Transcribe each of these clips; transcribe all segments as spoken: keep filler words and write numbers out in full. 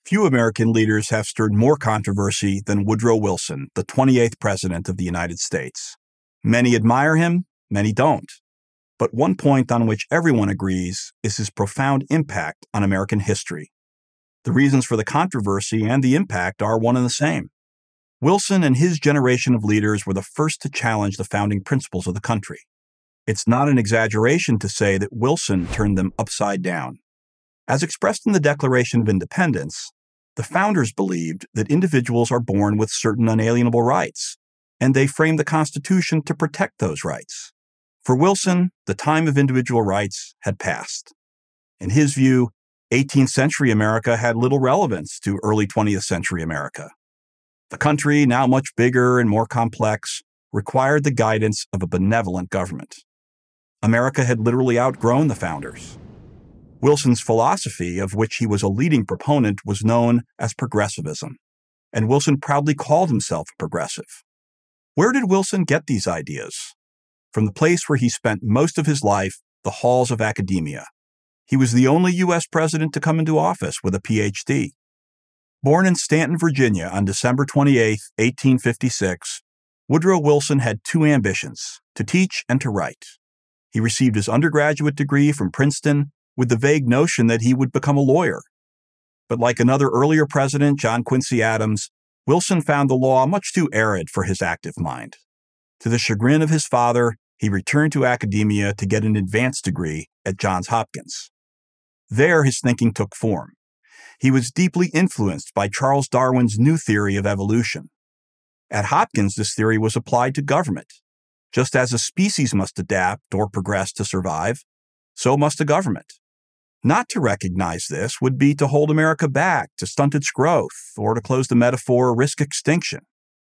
Few American leaders have stirred more controversy than Woodrow Wilson, the twenty-eighth President of the United States. Many admire him, many don't. But one point on which everyone agrees is his profound impact on American history. The reasons for the controversy and the impact are one and the same. Wilson and his generation of leaders were the first to challenge the founding principles of the country. It's not an exaggeration to say that Wilson turned them upside down. As expressed in the Declaration of Independence, the founders believed that individuals are born with certain unalienable rights, and they framed the Constitution to protect those rights. For Wilson, the time of individual rights had passed. In his view, eighteenth century America had little relevance to early twentieth century America. The country, now much bigger and more complex, required the guidance of a benevolent government. America had literally outgrown the founders. Wilson's philosophy, of which he was a leading proponent, was known as progressivism, and Wilson proudly called himself a progressive. Where did Wilson get these ideas? From the place where he spent most of his life, the halls of academia. He was the only U S president to come into office with a P H D. Born in Stanton, Virginia on December twenty-eighth, eighteen fifty-six, Woodrow Wilson had two ambitions, to teach and to write. He received his undergraduate degree from Princeton with the vague notion that he would become a lawyer. But like another earlier president, John Quincy Adams, Wilson found the law much too arid for his active mind. To the chagrin of his father, he returned to academia to get an advanced degree at Johns Hopkins. There, his thinking took form. He was deeply influenced by Charles Darwin's new theory of evolution. At Hopkins, this theory was applied to government. Just as a species must adapt or progress to survive, so must a government. Not to recognize this would be to hold America back, to stunt its growth, or to close the metaphor, risk extinction.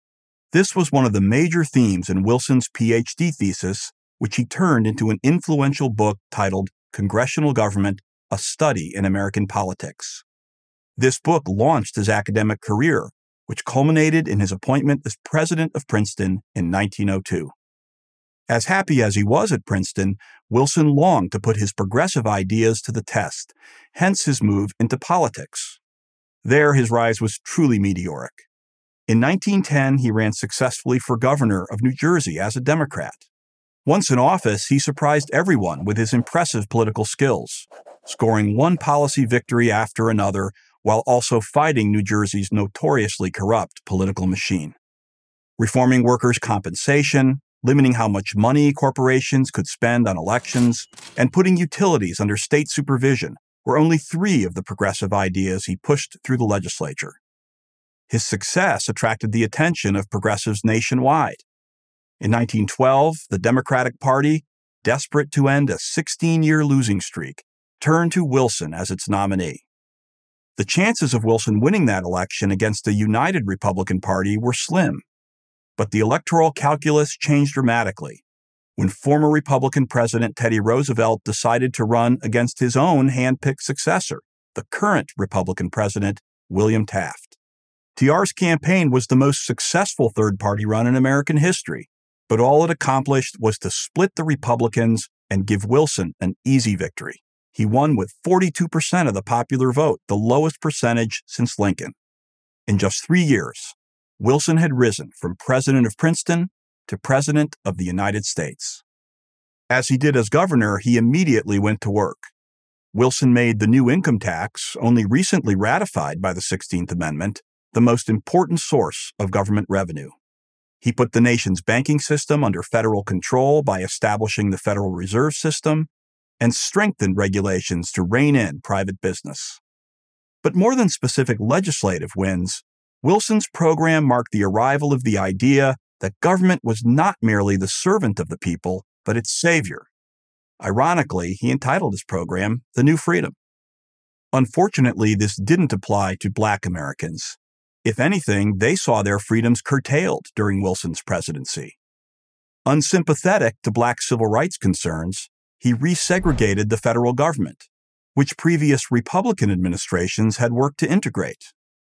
This was one of the major themes in Wilson's P H D thesis, which he turned into an influential book titled Congressional Government, A Study in American Politics. This book launched his academic career, which culminated in his appointment as president of Princeton in nineteen oh two. As happy as he was at Princeton, Wilson longed to put his progressive ideas to the test, hence his move into politics. There, his rise was truly meteoric. In nineteen ten, he ran successfully for governor of New Jersey as a Democrat. Once in office, he surprised everyone with his impressive political skills, scoring one policy victory after another while also fighting New Jersey's notoriously corrupt political machine. Reforming workers' compensation, limiting how much money corporations could spend on elections, and putting utilities under state supervision were only three of the progressive ideas he pushed through the legislature. His success attracted the attention of progressives nationwide. In nineteen twelve, the Democratic Party, desperate to end a sixteen-year losing streak, turned to Wilson as its nominee. The chances of Wilson winning that election against a united Republican Party were slim. But the electoral calculus changed dramatically when former Republican President Teddy Roosevelt decided to run against his own hand-picked successor, the current Republican President, William Taft. T R's campaign was the most successful third-party run in American history, but all it accomplished was to split the Republicans and give Wilson an easy victory. He won with forty-two percent of the popular vote, the lowest percentage since Lincoln. In just three years, Wilson had risen from president of Princeton to president of the United States. As he did as governor, he immediately went to work. Wilson made the new income tax, only recently ratified by the sixteenth Amendment, the most important source of government revenue. He put the nation's banking system under federal control by establishing the Federal Reserve System and strengthened regulations to rein in private business. But more than specific legislative wins, Wilson's program marked the arrival of the idea that government was not merely the servant of the people, but its savior. Ironically, he entitled his program The New Freedom. Unfortunately, this didn't apply to Black Americans. If anything, they saw their freedoms curtailed during Wilson's presidency. Unsympathetic to Black civil rights concerns, he resegregated the federal government, which previous Republican administrations had worked to integrate.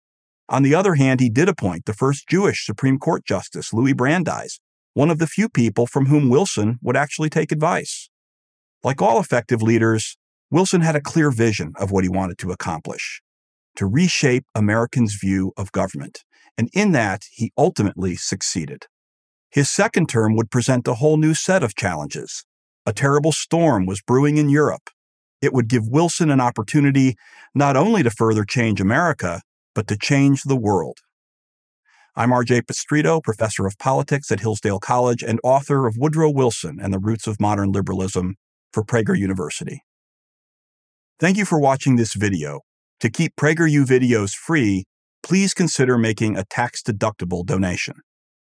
On the other hand, he did appoint the first Jewish Supreme Court Justice, Louis Brandeis, one of the few people from whom Wilson would actually take advice. Like all effective leaders, Wilson had a clear vision of what he wanted to accomplish. to reshape Americans' view of government, and in that, he ultimately succeeded. His second term would present a whole new set of challenges. A terrible storm was brewing in Europe. It would give Wilson an opportunity not only to further change America, but to change the world. I'm R J Pistrito, professor of politics at Hillsdale College and author of Woodrow Wilson and the Roots of Modern Liberalism for Prager University. Thank you for watching this video. To keep PragerU videos free, please consider making a tax-deductible donation.